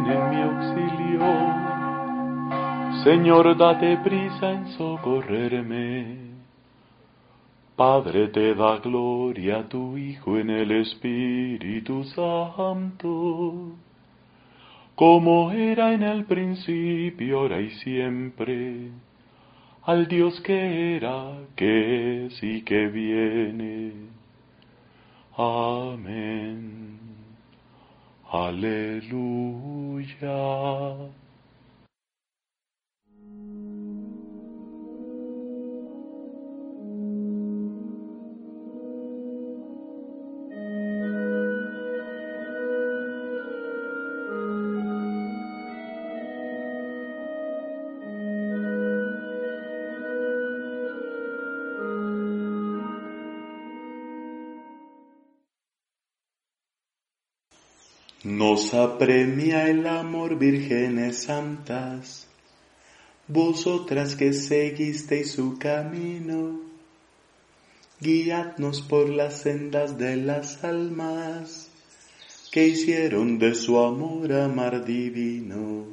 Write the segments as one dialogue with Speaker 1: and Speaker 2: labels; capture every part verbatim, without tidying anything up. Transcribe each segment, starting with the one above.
Speaker 1: ven en mi auxilio. Señor, date prisa en socorrerme. Padre, te da gloria a tu Hijo en el Espíritu Santo, como era en el principio, ahora y siempre, al Dios que era, que es y que viene. Amén. Aleluya. Nos apremia el amor, vírgenes santas, vosotras que seguisteis su camino, guiadnos por las sendas de las almas, que hicieron de su amor amar divino.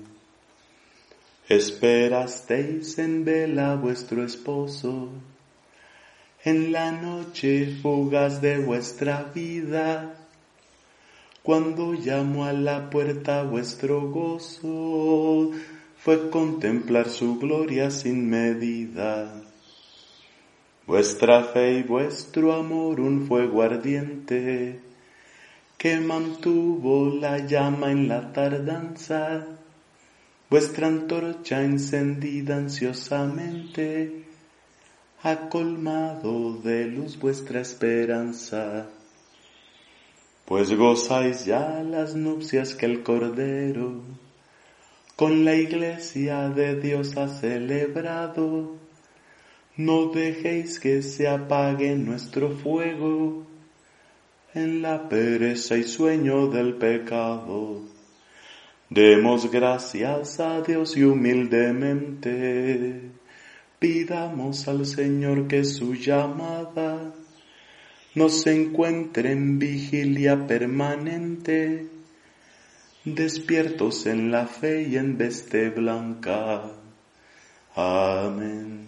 Speaker 1: Esperasteis en vela a vuestro esposo, en la noche fugaz de vuestra vida, cuando llamó a la puerta vuestro gozo, fue contemplar su gloria sin medida. Vuestra fe y vuestro amor un fuego ardiente, que mantuvo la llama en la tardanza, vuestra antorcha encendida ansiosamente, ha colmado de luz vuestra esperanza. Pues gozáis ya las nupcias que el Cordero con la Iglesia de Dios ha celebrado. No dejéis que se apague nuestro fuego en la pereza y sueño del pecado. Demos gracias a Dios y humildemente pidamos al Señor que su llamada nos encuentre en vigilia permanente, despiertos en la fe y en veste blanca. Amén.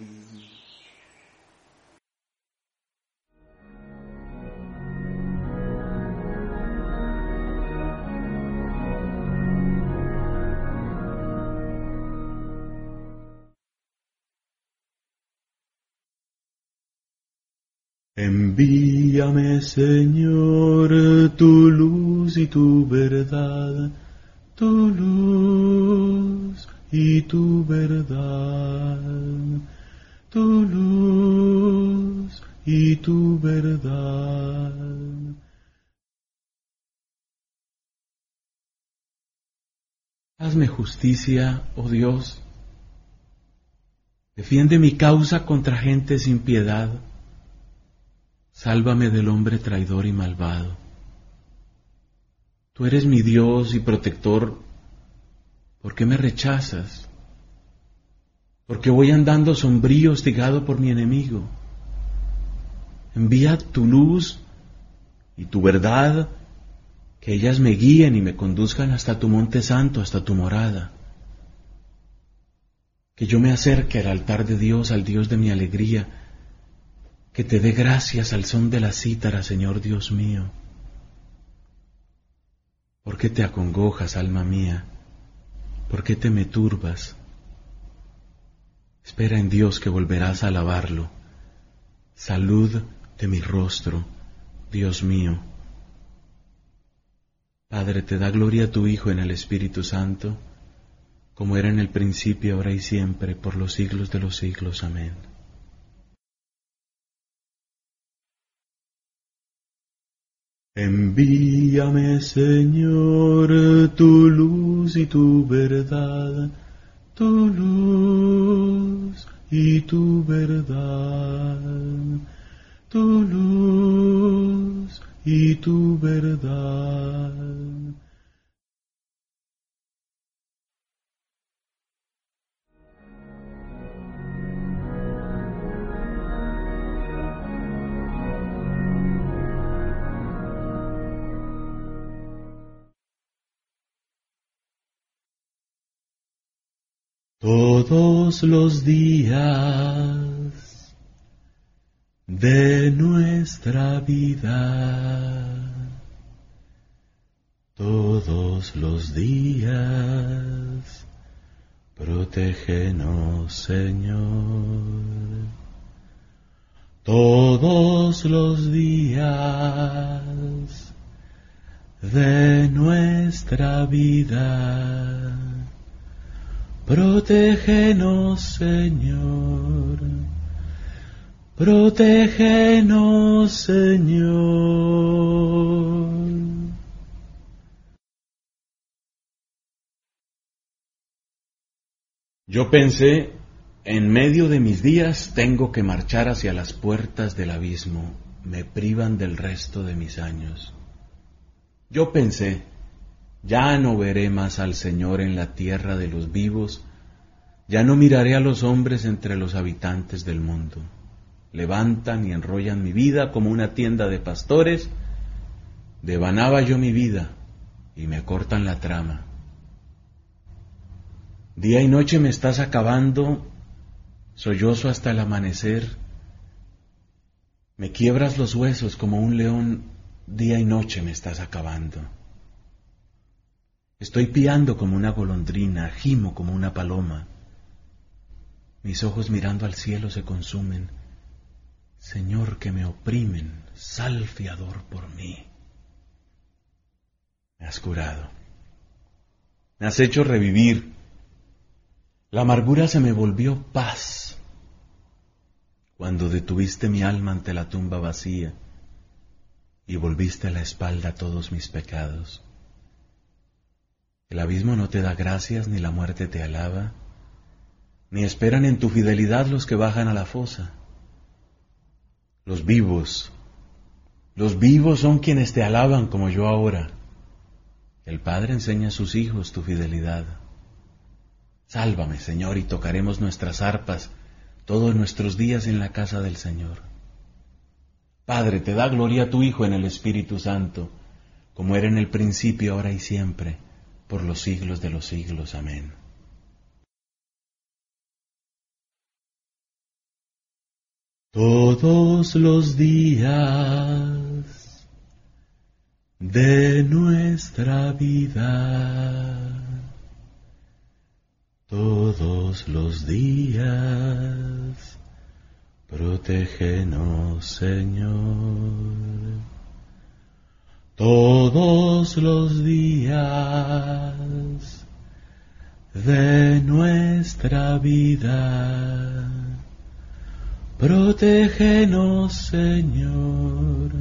Speaker 1: Envíame, Señor, tu luz y tu verdad, tu luz y tu verdad, tu luz y tu verdad. Hazme justicia, oh Dios. Defiende mi causa contra gente sin piedad. Sálvame del hombre traidor y malvado. Tú eres mi Dios y protector. ¿Por qué me rechazas? Porque voy andando sombrío, hostigado por mi enemigo. Envía tu luz y tu verdad, que ellas me guíen y me conduzcan hasta tu monte santo, hasta tu morada. Que yo me acerque al altar de Dios, al Dios de mi alegría, que te dé gracias al son de la cítara, Señor Dios mío. ¿Por qué te acongojas, alma mía? ¿Por qué te me turbas? Espera en Dios que volverás a alabarlo. Salud de mi rostro, Dios mío. Padre, te da gloria a tu Hijo en el Espíritu Santo, como era en el principio, ahora y siempre, por los siglos de los siglos. Amén. Envíame, Señor, tu luz y tu verdad, tu luz y tu verdad, tu luz y tu verdad.
Speaker 2: todos los días de nuestra vida, todos los días, protégenos, Señor, todos los días de nuestra vida, protégenos, Señor, protégenos, Señor. Yo pensé, en medio de mis días tengo que marchar hacia las puertas del abismo, me privan del resto de mis años. Yo pensé, ya no veré más al Señor en la tierra de los vivos, ya no miraré a los hombres entre los habitantes del mundo. Levantan y enrollan mi vida como una tienda de pastores, devanaba yo mi vida y me cortan la trama. Día y noche me estás acabando, sollozo hasta el amanecer, me quiebras los huesos como un león, día y noche me estás acabando. Estoy piando como una golondrina, gimo como una paloma, mis ojos mirando al cielo se consumen. Señor, que me oprimen, sal fiador por mí. Me has curado, me has hecho revivir. La amargura se me volvió paz cuando detuviste mi alma ante la tumba vacía y volviste la espalda a todos mis pecados. El abismo no te da gracias, ni la muerte te alaba, ni esperan en tu fidelidad los que bajan a la fosa. Los vivos, los vivos son quienes te alaban como yo ahora. El Padre enseña a sus hijos tu fidelidad. Sálvame, Señor, y tocaremos nuestras arpas todos nuestros días en la casa del Señor. Padre, te da gloria a tu Hijo en el Espíritu Santo, como era en el principio, ahora y siempre, por los siglos de los siglos. Amén. Todos los días de nuestra vida, todos los días, protégenos, Señor, todos los días de nuestra vida, protégenos, Señor,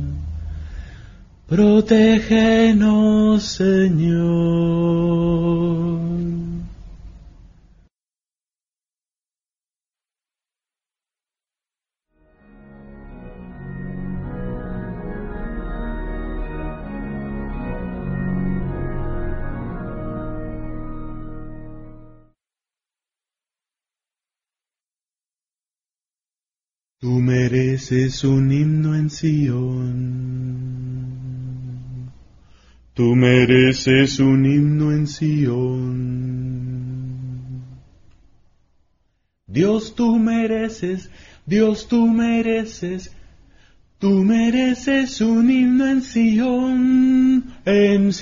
Speaker 2: protégenos, Señor. Tú mereces un himno en Sión. Tú mereces un himno en Sión. Dios, tú mereces, Dios, tú mereces, tú mereces un himno en Sión, en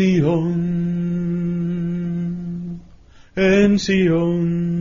Speaker 2: Sión, en Sión.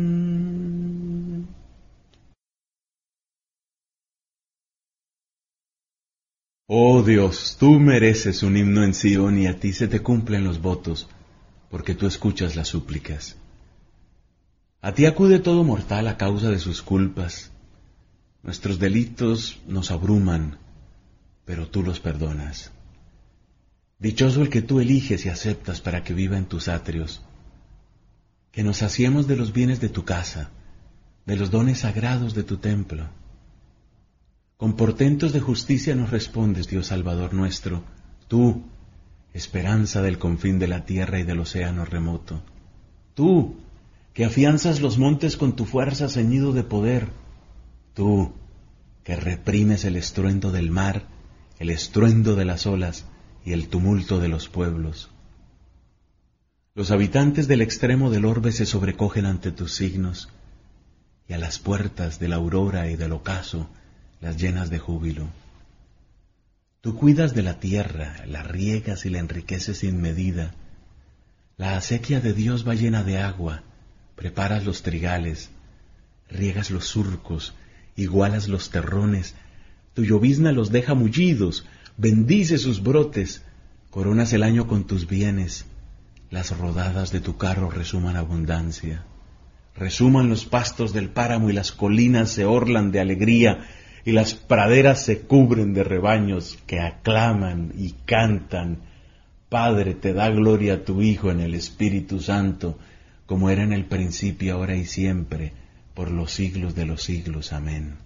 Speaker 2: Oh Dios, tú mereces un himno en Sión y a ti se te cumplen los votos, porque tú escuchas las súplicas. A ti acude todo mortal a causa de sus culpas. Nuestros delitos nos abruman, pero tú los perdonas. Dichoso el que tú eliges y aceptas para que viva en tus atrios. Que nos saciemos de los bienes de tu casa, de los dones sagrados de tu templo. Con portentos de justicia nos respondes, Dios Salvador nuestro, tú, esperanza del confín de la tierra y del océano remoto. Tú, que afianzas los montes con tu fuerza ceñido de poder. Tú, que reprimes el estruendo del mar, el estruendo de las olas y el tumulto de los pueblos. Los habitantes del extremo del orbe se sobrecogen ante tus signos, y a las puertas de la aurora y del ocaso las llenas de júbilo. Tú cuidas de la tierra, la riegas y la enriqueces sin medida. La acequia de Dios va llena de agua, preparas los trigales, riegas los surcos, igualas los terrones, tu llovizna los deja mullidos, bendice sus brotes, coronas el año con tus bienes, las rodadas de tu carro resuman abundancia. Resuman los pastos del páramo y las colinas se orlan de alegría y las praderas se cubren de rebaños que aclaman y cantan. Padre, te da gloria a tu Hijo en el Espíritu Santo, como era en el principio, ahora y siempre, por los siglos de los siglos. Amén.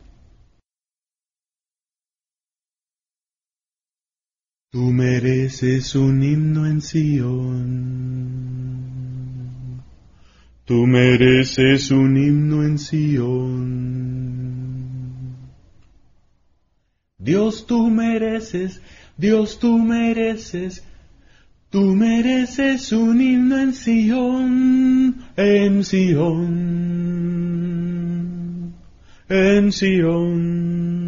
Speaker 2: Tú mereces un himno en Sión. Tú mereces un himno en Sión. Dios, tú mereces, Dios, tú mereces, tú mereces un himno en Sión, en Sión, en Sión.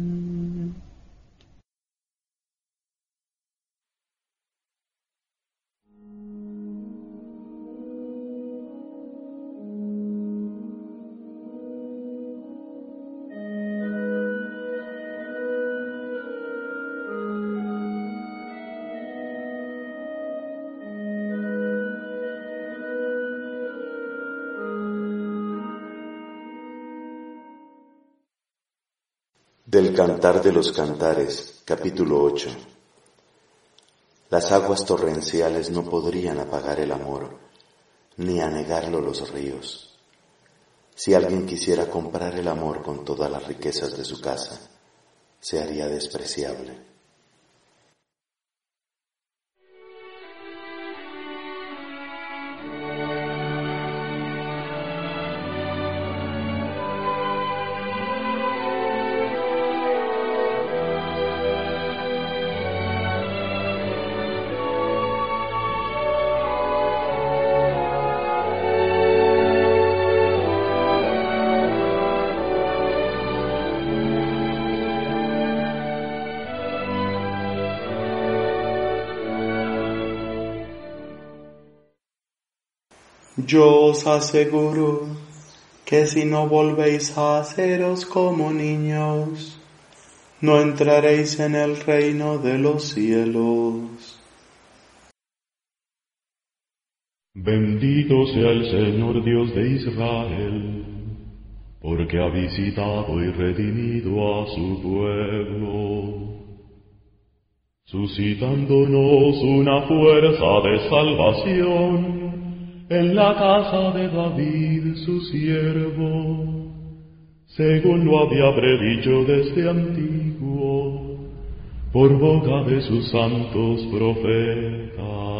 Speaker 3: Del Cantar de los Cantares, capítulo ocho. Las aguas torrenciales no podrían apagar el amor, ni anegarlo los ríos. Si alguien quisiera comprar el amor con todas las riquezas de su casa, se haría despreciable.
Speaker 1: Yo os aseguro que si no volvéis a haceros como niños, no entraréis en el reino de los cielos.
Speaker 4: Bendito sea el Señor Dios de Israel, porque ha visitado y redimido a su pueblo, suscitándonos una fuerza de salvación en la casa de David su siervo, según lo había predicho desde antiguo, por boca de sus santos profetas.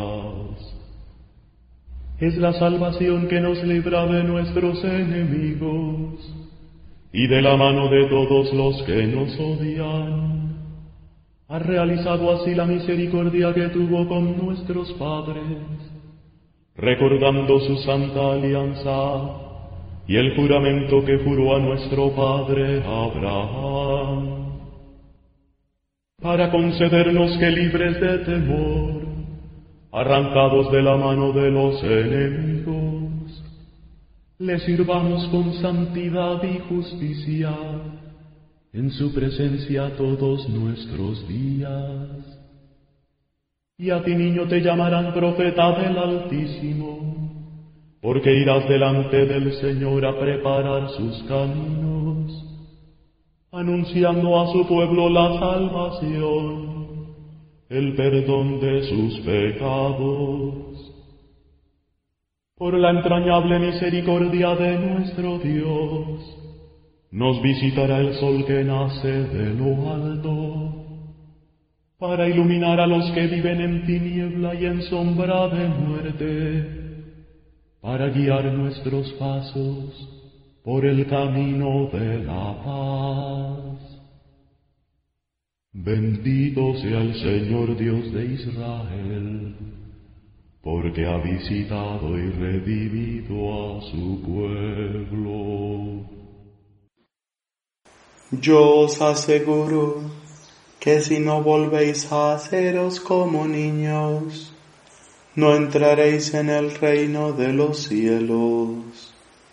Speaker 4: Es la salvación que nos libra de nuestros enemigos y de la mano de todos los que nos odian. Ha realizado así la misericordia que tuvo con nuestros padres, recordando su santa alianza y el juramento que juró a nuestro padre Abraham, para concedernos que libres de temor, arrancados de la mano de los enemigos, le sirvamos con santidad y justicia en su presencia todos nuestros días. Y a ti, niño, te llamarán profeta del Altísimo, porque irás delante del Señor a preparar sus caminos, anunciando a su pueblo la salvación, el perdón de sus pecados. Por la entrañable misericordia de nuestro Dios, nos visitará el sol que nace de lo alto, para iluminar a los que viven en tiniebla y en sombra de muerte, para guiar nuestros pasos por el camino de la paz. Bendito sea el Señor Dios de Israel, porque ha visitado y redimido a su pueblo.
Speaker 3: Yo os aseguro que si no volvéis a haceros como niños, no entraréis en el reino de los cielos.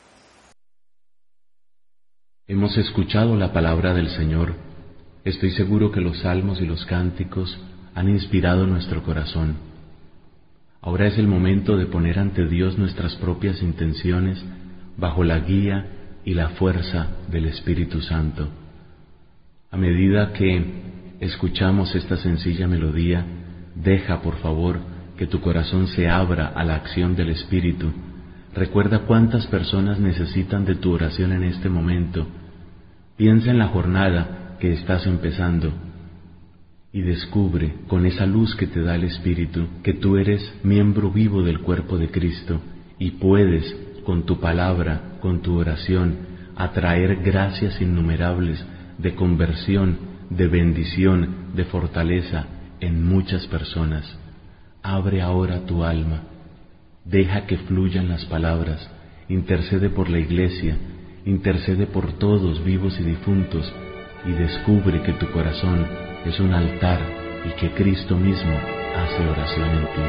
Speaker 2: Hemos escuchado la palabra del Señor. Estoy seguro que los salmos y los cánticos han inspirado nuestro corazón. Ahora es el momento de poner ante Dios nuestras propias intenciones bajo la guía y la fuerza del Espíritu Santo. A medida que escuchamos esta sencilla melodía, deja, por favor, que tu corazón se abra a la acción del Espíritu. Recuerda cuántas personas necesitan de tu oración en este momento. Piensa en la jornada que estás empezando y descubre con esa luz que te da el Espíritu que tú eres miembro vivo del cuerpo de Cristo y puedes, con tu palabra, con tu oración, atraer gracias innumerables de conversión, de bendición, de fortaleza en muchas personas. Abre ahora tu alma, deja que fluyan las palabras, intercede por la Iglesia, intercede por todos vivos y difuntos y descubre que tu corazón es un altar y que Cristo mismo hace oración en ti.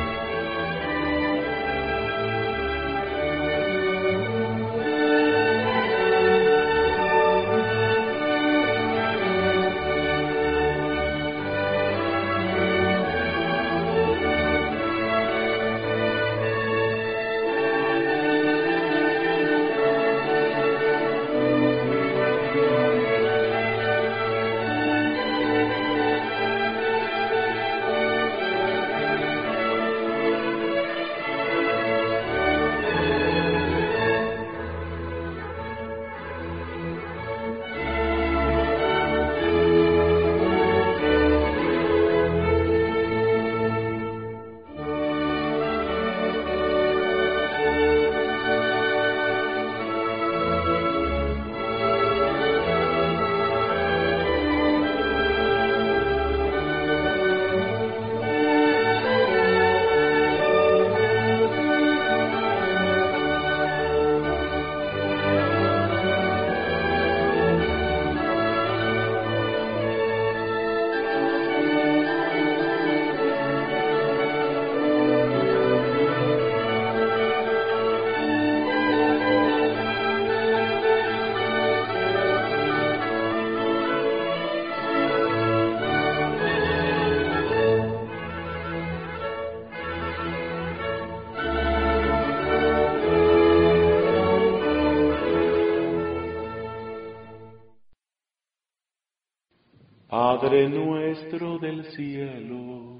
Speaker 4: Padre nuestro del cielo,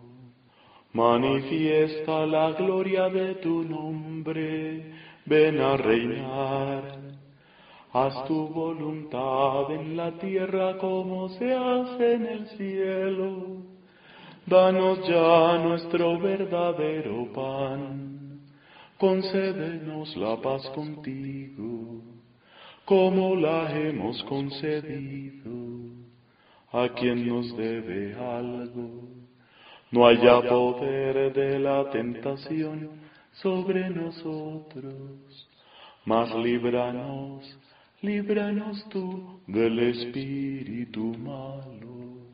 Speaker 4: manifiesta la gloria de tu nombre, ven a reinar. Haz tu voluntad en la tierra como se hace en el cielo. Danos ya nuestro verdadero pan, concédenos la paz contigo, como la hemos concedido a quien nos debe algo. No haya poder de la tentación sobre nosotros, mas líbranos, líbranos tú del espíritu malo.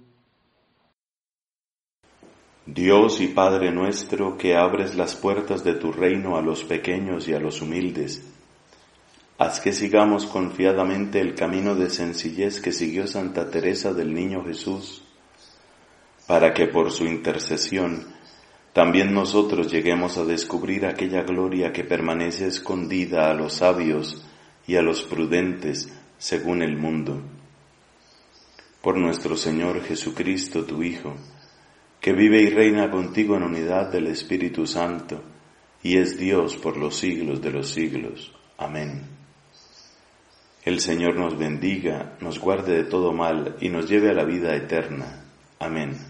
Speaker 3: Dios y Padre nuestro, que abres las puertas de tu reino a los pequeños y a los humildes, haz que sigamos confiadamente el camino de sencillez que siguió Santa Teresa del Niño Jesús, para que por su intercesión también nosotros lleguemos a descubrir aquella gloria que permanece escondida a los sabios y a los prudentes según el mundo. Por nuestro Señor Jesucristo, tu Hijo, que vive y reina contigo en unidad del Espíritu Santo, y es Dios por los siglos de los siglos. Amén. El Señor nos bendiga, nos guarde de todo mal y nos lleve a la vida eterna. Amén.